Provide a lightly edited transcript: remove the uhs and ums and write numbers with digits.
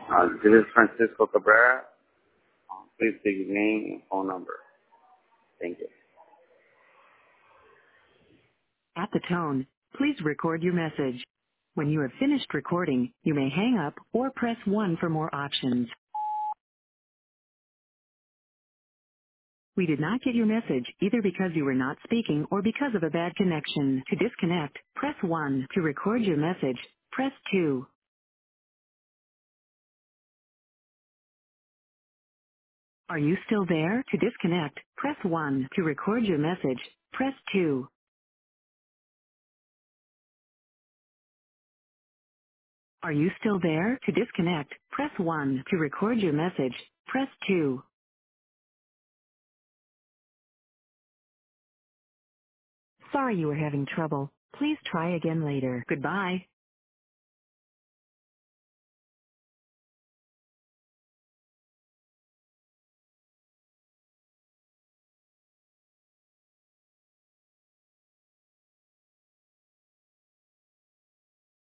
This is Francisco Cabrera. Please state your name and phone number. Thank you. At the tone, please record your message. When you have finished recording, you may hang up or press 1 for more options. We did not get your message either because you were not speaking or because of a bad connection. To disconnect, press 1. To record your message, press 2. Are you still there? To disconnect, press 1. To record your message, press 2. Are you still there? To disconnect, press 1. To record your message, press 2. Sorry you were having trouble. Please try again later. Goodbye.